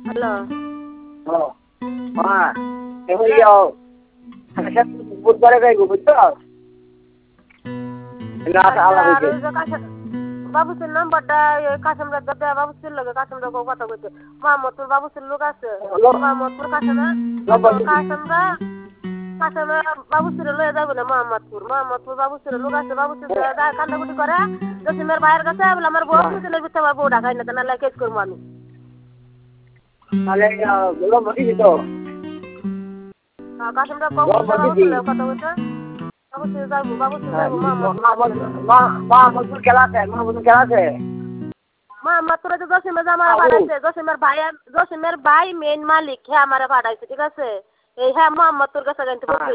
Hello ও হ্যাঁ এগুলি যাও বুধবারে যাইব বুঝছো আলাদা হয়েছে বাবুসের নাম্বারটা কাশেমরা দেয় বাবুসের লগে কাশেমরা কথা কইছে মোহাম্মদপুর বাবুসের লোক আছে মোহাম্মদপুর কাশেমরা কাশেমরা বাবুসের লয়ে যাবে না মোহাম্মদপুর বাবুসের লোক আছে বাবুসের কান্দাকুটি করে জসিমের ভাইয়ের কাছে বলে আমার বউ পিছনে পিছনে আমার বউ ঢাকাই না না কেস করবো আমি তাহলে বলো বলিস তো কাশেমরা বাবুসের কথা কইছে মাহমুদপুর খেলা আছে মোহাম্মদপুরে তো জসিমের জামারা পাঠাইছে জসিমের ভাই মেন মালিক হ্যাঁ আমারে পাঠাইছে ঠিক আছে এই হ্যাঁ মোহাম্মদপুর কাছে গাইতে করতে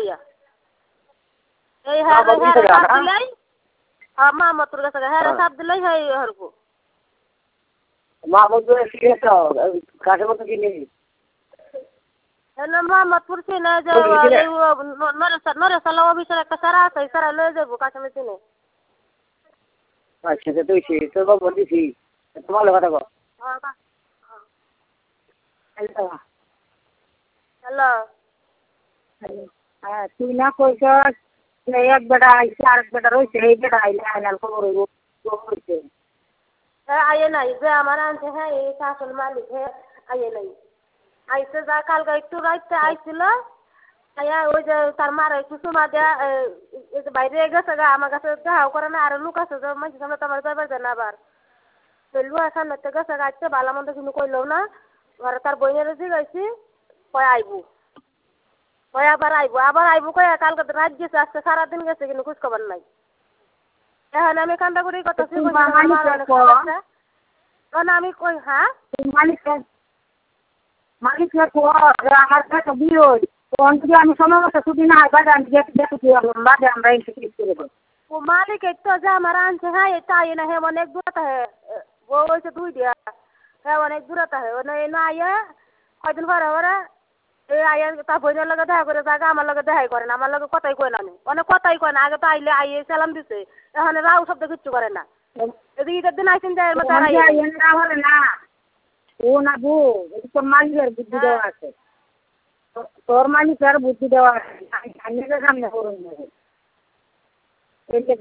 এই হ্যাঁ সাপ দিলাই হ্যাঁ মোহাম্মদপুর কাছে হ্যাঁ সাপ দিলাই হ্যাঁ হরবো মাহমুদপুরে শিখেছ কাছে মতো কি নেই মোহাম্মদপুর চিনে যে নরেশালা অফিসের একটা সারা আছে সারা লয়ে যাবো কাছে চিনে আচ্ছা তুই তোর বাবু বলতেছি তোমার কথা কো হ্যালো হ্যাঁ তুই না কইছ এক বেটা আইসে আরেক বেটা রয়েছে এই বেটা আইলে আইনাল খবর হইছে আইয়ে নাই যে আমার আনছে হ্যাঁ এই আসল মালিক হ্যাঁ আইয়ে নাই আইসে যা কালকে একটু রাইতে আইছিল আইয়া ওই যে তার মারা একটু সময় দেয়া বাইরে গেছে গা আমার কাছে দেখাও করে না আর লোক আছে যে মাঝে সামনে তো আমার যাবার যায় না আবার লুয়া সামনে তো গেছে গা আইতে ভালো মন্দ কিন্তু কইলেও না ঘরে তার বইনের জিগাইছি কয় আইবো কয় আবার আইবো কয় কালকে রাত গেছে আজকে সারাদিন গেছে কিন্তু খোঁজ খবর নাই এখন আমি কান্দাকুড়ি কথা আমি কই হ্যাঁ মালিক আমার কাছে বিয়ে তখন যদি আমি সময় মতো ছুটি না হয় বাজে আমি দেখি বাজে আমরা ইন্টারভিউ করে দেবো ও মালিক একটু যে আমার আনছে হ্যাঁ এটা আইয়ে না হ্যাঁ অনেক দূরতা হ্যাঁ ও হয়েছে 2 দিয়া হ্যাঁ অনেক দূরতা হ্যাঁ না আইয়া কয়দিন পরে ওরা এই আইয়া তার বোনের লগে দেখা করে জায়গা আমার লগে দেখাই করে না আমার লগে কথাই কয় না অনেক কথাই কয় না আগে তো আইয়ে সালাম দিছে এখন রাও শব্দ কিচ্ছু করে না এদিকে ঈদের দিন আইসেন যায় না ও না বউ তোর মালিকের বুদ্ধি দেওয়া আছে তোর মালিকের বুদ্ধি দেওয়া আছে সামনে করুন এই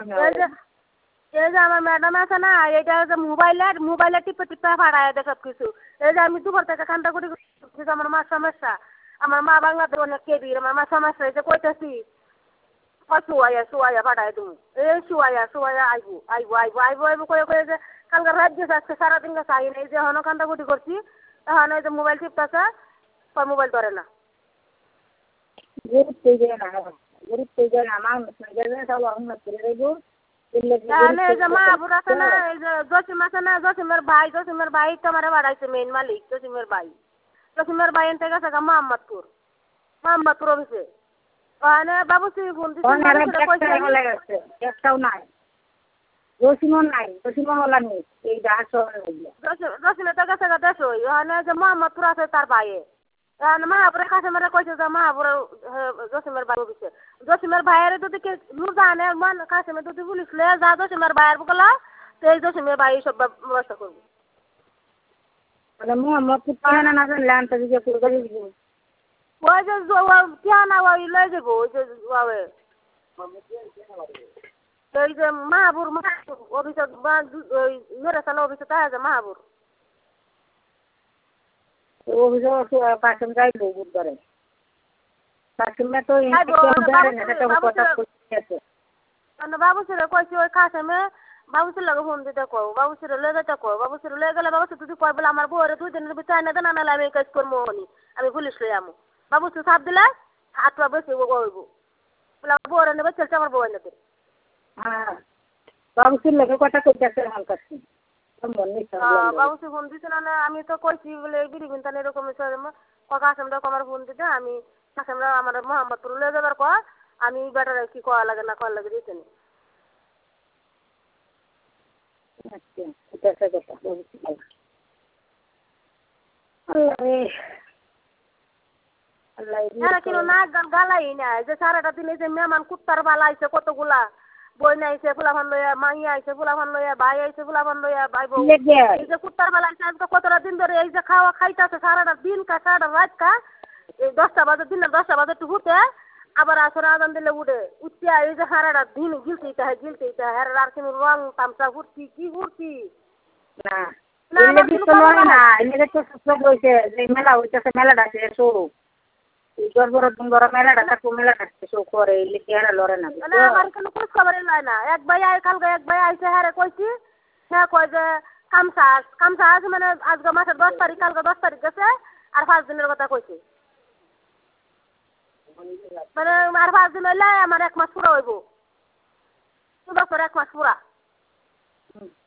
যে আমার ম্যাডাম আছে না এইটা যে মোবাইলে টিপে ফাড়ায় দেয় সব কিছু এই যে আমি দুপুর থেকে কান্দাকুটি আমার মার সমস্যা আমার মা বাংলাদেশ অনেক কেবির আমার মা সমস্যা এই যে কইতেছি শুয়াইয়া ফাটাই তুমি এই শুয়াইয়া আইবো করে যে কালকে রাত গেছে আজকে সারাদিন গেছে আই নেই যে এখনো কান্দাকুটি করছি এখন এই যে মোবাইল টিপতেছে মোবাইল ধরে না মাহাবুর আছে না এই যে জসিম আছে না জসিমের ভাই তো আমার বাড়াইছে মেন মালিক জসিমের ভাই এনতে গেছে মোহাম্মদপুর অফিসে ওখানে বাবুসি ফোন দিচ্ছে একটাও নাই জসিমও নাই জসিমও হলা নেই এই জসিমে তো গেছে দেশ ওখানে যে মোহাম্মদপুর আছে তার ভাইয়ে মাহাপুরের কাছে মেরে কইছে যে মাহাপুরের জসিমের ভাই অফিসে জসিমের ভাইয়ের যদি জানে মান কাছে যদি পুলিশ লয়ে যা জসিমের ভাইয়ের বকলা তো এই জসিমের ভাই সব ব্যবস্থা করবো মানে মোহাম্মদপুর পায় না জানলে আনতে দিকে করবে ওই যে কেনা ওই লয়ে যাবো ওই যে এই যে মাহাপুর অফিসে ওই মেরেসালা অফিসে তাই আছে মাহাপুর কাশিম যাইব বুধবারে কাশিমে তো বাবুসিরে কইছি ওই কাশিমে বাবুসির লগে ফোন দিতে কও বাবুসিরে লয়ে যেতে কও বাবুসিরে লয়ে গেলে বাবুসি যদি কয় বলে আমার বউরে 2 দিনের ভিতরে আইনা দেন আনালে আমি কাজ করবো আমি পুলিশ লই আমু বাবুসি সাপ দিলে হাতটা বেশি হইব বলে বউরে নেবে চলছে আমার বউ নেবে হ্যাঁ বাবুসির লগে কথা কইতেছে আমার কাছে বাবুসি ফোন দিছে না আমি তো কইছি বলে বিড়ি বিনতান এরকম কাশিমরা আমার ফোন দিতে আমি কাশিমরা আমার মোহাম্মদপুর লয়ে যাবার পর আমি বেটার কি করা লাগে না করা লাগে দিতে নি কিন্তু নাক গান গালাই না যে সারাটা দিন এই যে মেহমান কুত্তার বালা আইছে কতগুলা বই নাইছে ফুলাফান লইয়া, মাই আইছে ফুলাফান লইয়া, ভাই আইছে ফুলাফান লইয়া, ভাই বউ লেগে এই যে কুত্তার বেলা আইছে আজকে কতটা দিন ধরে এই যে খাওয়া খাইতেছে সারাটা দিন সারাটা রাত কা এই 10টা বাজে দিনের 10টা বাজে একটু উঠে আবার আসরে আজান দিলে উঠে উঠতে এই যে সারাটা দিন গিলতে হ্যাঁ আর কোনো রং তামসা ফুর্তি কি ফুর্তি না না এলে আমার দিত কোনো লয় খবর না নাই। এলে তো সব হইছে যে মেলা হইতেছে মেলাটা শেষ হোক বড় মেলাটা থাকবো মেলাটা শেষ হোক করে এলে কি আর লড়ে না মানে আমার কোনো খোঁজ খবরই লয় না এক ভাই আয় কালকে এক ভাই আইছে হ্যাঁ কইছি হ্যাঁ কয় যে কামসা আছে মানে আজকে মাসের 10 তারিখ কালকে 10 তারিখ গেছে আর 5 দিনের কথা কইছে মানে আর 5 দিন হইলে আমার 1 মাস পুরো হইব 2 বছর 1 মাস পুরা